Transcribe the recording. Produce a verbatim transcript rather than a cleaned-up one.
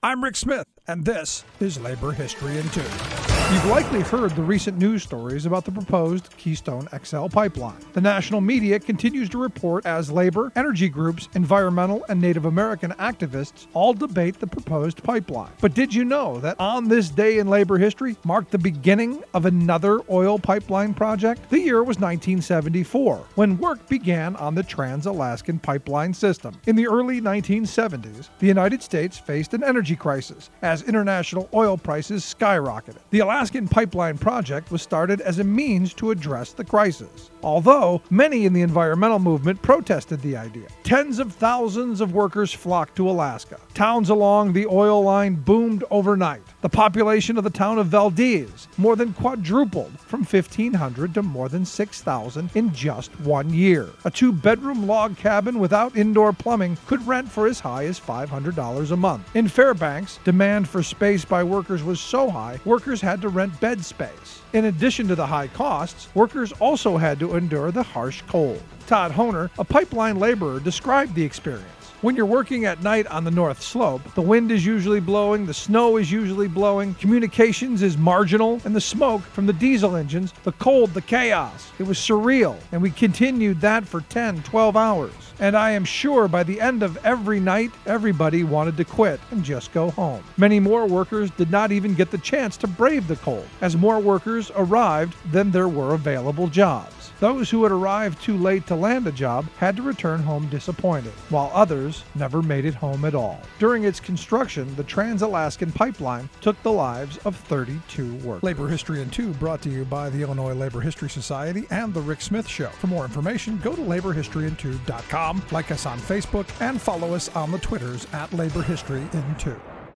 I'm Rick Smith, and this is Labor History in Two. You've likely heard the recent news stories about the proposed Keystone X L pipeline. The national media continues to report as labor, energy groups, environmental, and Native American activists all debate the proposed pipeline. But did you know that on this day in labor history marked the beginning of another oil pipeline project? The year was nineteen seventy-four, when work began on the Trans-Alaskan Pipeline System. In the early nineteen seventies, the United States faced an energy crisis as international oil prices skyrocketed. The Alaskan Pipeline Project was started as a means to address the crisis, although many in the environmental movement protested the idea. Tens of thousands of workers flocked to Alaska. Towns along the oil line boomed overnight. The population of the town of Valdez more than quadrupled from fifteen hundred to more than six thousand in just one year. A two-bedroom log cabin without indoor plumbing could rent for as high as five hundred dollars a month. In Fairbanks, demand for space by workers was so high, workers had to rent bed space. In addition to the high costs, workers also had to endure the harsh cold. Todd Honer, a pipeline laborer, described the experience. When you're working at night on the North Slope, the wind is usually blowing, the snow is usually blowing, communications is marginal, and the smoke from the diesel engines, the cold, the chaos. It was surreal, and we continued that for ten, twelve hours. And I am sure by the end of every night, everybody wanted to quit and just go home. Many more workers did not even get the chance to brave the cold, as more workers arrived than there were available jobs. Those who had arrived too late to land a job had to return home disappointed, while others never made it home at all. During its construction, the Trans-Alaskan Pipeline took the lives of thirty-two workers. Labor History in Two brought to you by the Illinois Labor History Society and The Rick Smith Show. For more information, go to labor history in two dot com, like us on Facebook, and follow us on the Twitters at Labor History in Two.